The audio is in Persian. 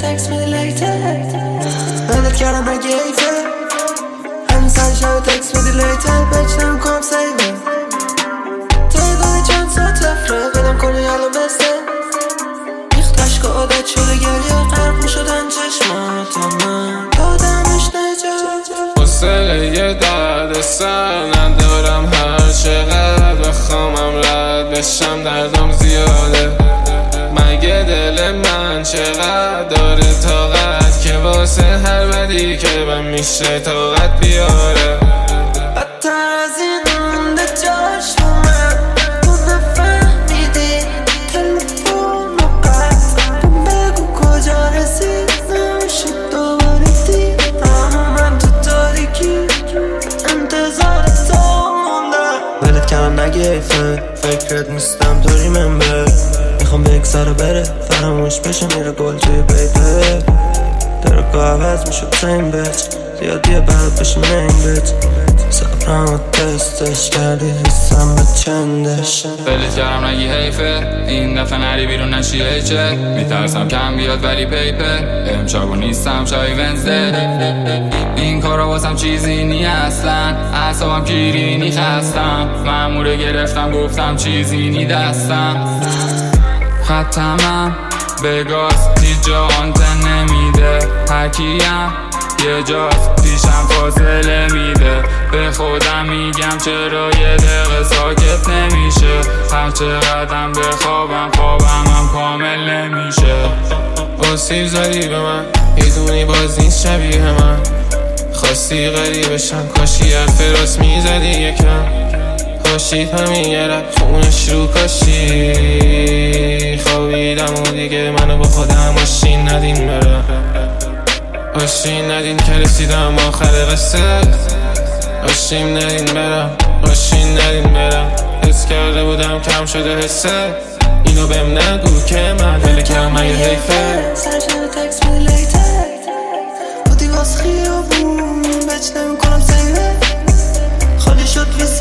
تکس میدی لیته بلت کردم اگه ایفه همین سر شب تکس میدی لیته بچ نمیکنم سیوه تعداد چند ساعت تفره بدم کنی الان بسته ریخت عشق عادت شده گریه غرق میشدن چشمات من دادمش نجات حوصله یه درد سر ندارم هر چقدر بخوامم رد بشم دردم زیاده مگه دل من چقدر داره طاقت که واسه هر بدی که من میشه طاقت بیاره بدتر از این مونده جاش تو من تو نفهمیدی تلفن و قطع بگو کجا رسید نمیشه دوباره دید اما من تو تاریکی انتظار تو موندم ولت کردم نگه ایفه فکرت نیستم تو ریممبر میخوام بگذره بره فراموش بشه میره گل توی پیپر درگاه عوض میشد سیم بچ زیادیه بعد بشیم این بچ صبرم و تستش کردی حسم به چندش بلت کردم نگی حیفه این دفعه نری بیرون نشی هیچه میترسم کم بیاد ولی پیپر امشب و نیستم شای ونزده این کارا واسم چیزی نی اصلا اعصابم کیرینی خستم مأموره گرفتم گفتم چیزی نی دستم ختمم به گاز هیچ جا آنتن نمیده هرکیم یه جاست پیشم فاصله میده به خودم میگم چرا یه دقیقه ساکت نمیشه هر چقدرم بخوابم خوابم کامل نمیشه آسیب زدی به من یه دونی باز نیست شبیه من خواستی غریبشم کاشی حرف راست میزدی یکم کاشید همین یه رب خونش رو کاشی خوابیدم و دیگه منو با خودم آشین ندین برم آشین ندین که رسیدم آخر قصه آشین ندین برم آشین ندین برم حس کرده بودم کم شده حسه اینو بهم نگو که من دل کم مگه حیفه سر شده تکس میدی لیته بودی واس خیابون بچ نمیکنم سیوه خالی شد